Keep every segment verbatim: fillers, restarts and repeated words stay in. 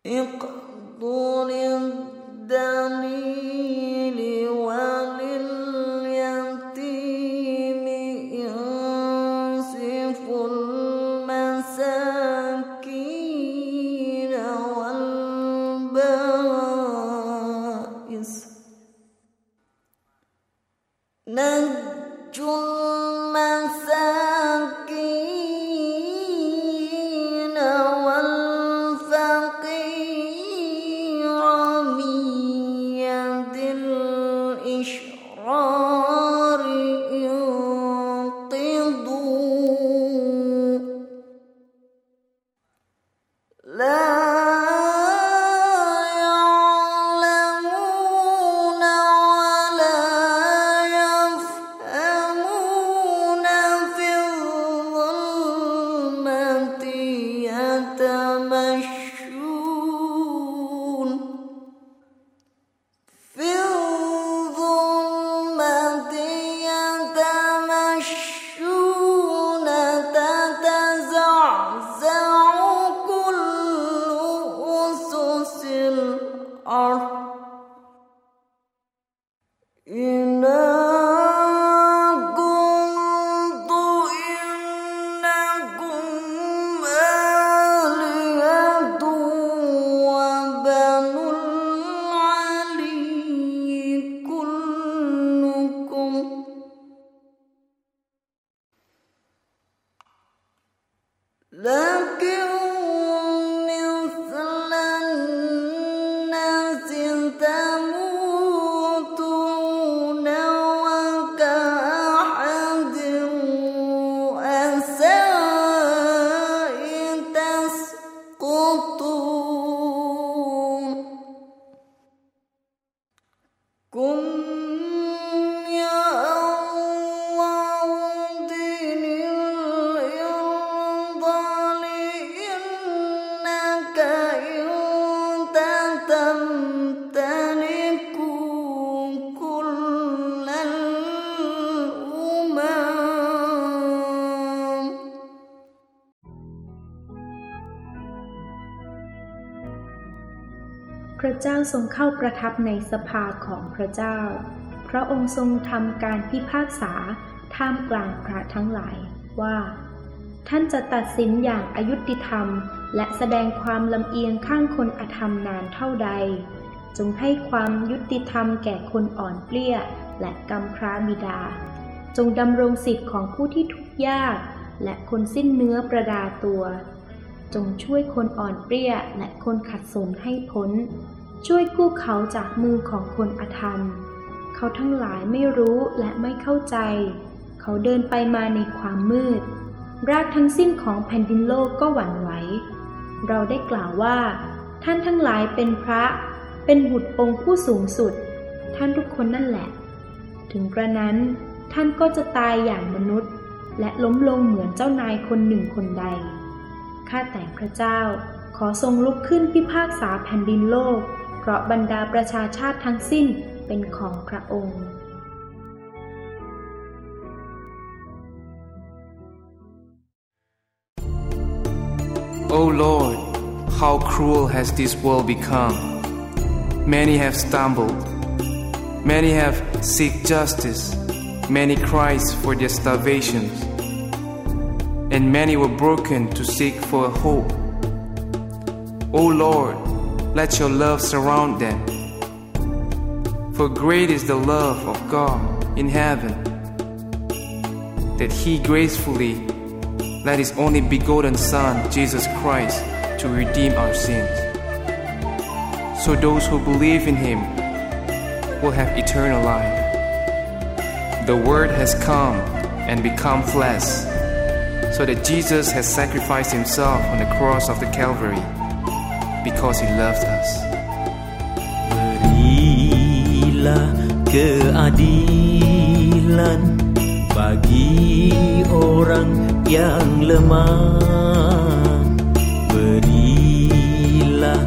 اقضوا للدليل ولليتيم انصفوا المساكين والبائس نجوا المساكين والفقير من يد الإشرار انقضوا لا لكن مثل الناس تموتون وكأحد رؤساء تسقطون كن พระเจ้าทรงเข้าประทับในสภาของพระเจ้าพระองค์ทรงทำการพิพากษาท่ามกลางพระทั้งหลายว่าท่านจะตัดสินอย่างอยุติธรรมและแสดงความลำเอียงข้างคนอธรรมนานเท่าใดจงให้ความยุติธรรมแก่คนอ่อนเปลี้ยและกำพร้าบิดาจงดำรงสิทธิ์ของผู้ที่ทุกข์ยากและคนสิ้นเนื้อประดาตัวจงช่วยคนอ่อนเปลี้ยและคนขัดสนให้พ้นช่วยกู้เขาจากมือของคนอธรรมเขาทั้งหลายไม่รู้และไม่เข้าใจเขาเดินไปมาในความมืดรากทั้งสิ้นของแผ่นดินโลกก็หวั่นไหวเราได้กล่าวว่าท่านทั้งหลายเป็นพระเป็นบุตรองค์ผู้สูงสุดท่านทุกคนนั่นแหละถึงกระนั้นท่านก็จะตายอย่างมนุษย์และล้มลงเหมือนเจ้านายคนหนึ่งคนใดข้าแต่พระเจ้าขอทรงลุกขึ้นพิพากษาแผ่นดินโลกเพราะบรรดาประชาชาติทั้งสิ้นเป็นของพระองค์ O Lord, how cruel has this world become. Many have stumbled. Many have sought justice. Many cries for their starvations. And many were broken to seek for a hope. O Lord, let your love surround them. For great is the love of God in heaven, that He gracefully let His only begotten Son, Jesus Christ, to redeem our sins. So those who believe in Him will have eternal life. The Word has come and become flesh, so that Jesus has sacrificed Himself on the cross of the Calvary, because He loves us. Berilah keadilan bagi orang yang lemah. Berilah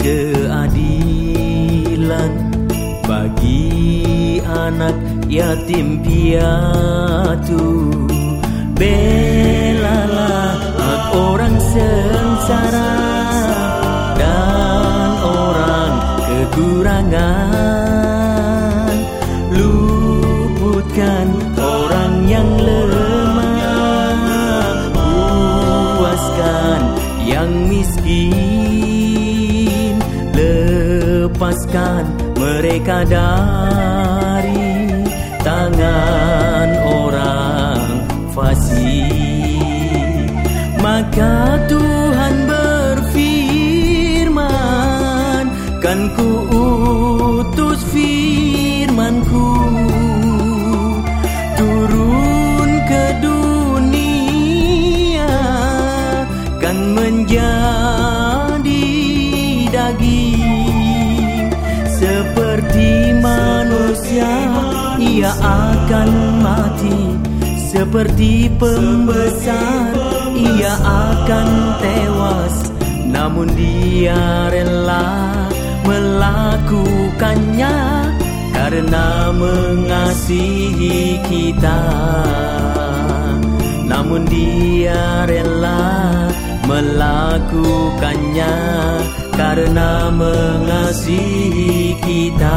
keadilan bagi anak yatim piatu. Belalah hak orang sengsara dan kekurangan, luputkan orang yang lemah, puaskan yang miskin, lepaskan mereka dari tangan orang fasik. Maka Tuhan berfirman, kan ku utus firman-Ku turun ke dunia, kan menjadi daging. Seperti manusia ia akan mati, seperti pembesar ia akan tewas, namun dia rela melakukannya karena mengasihi kita. Namun dia rela melakukannya karena mengasihi kita.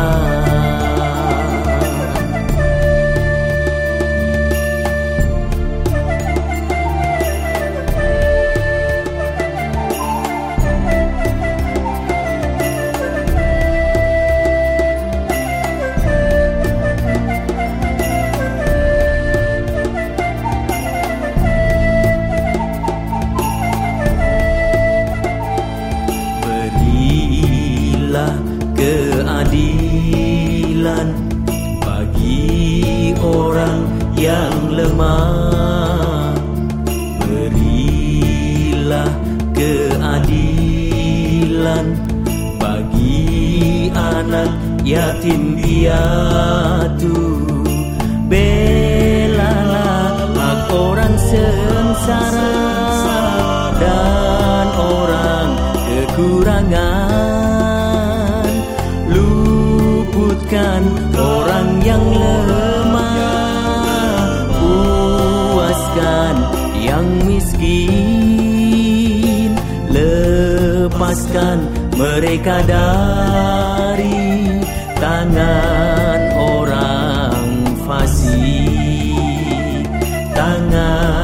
Keadilan bagi orang yang lemah, berilah keadilan bagi anak yatim piatu, belalah hak orang sengsara dan orang kekurangan, luputkan orang yang lemah, puaskan yang miskin, lepaskan mereka dari tangan orang fasik. Tangan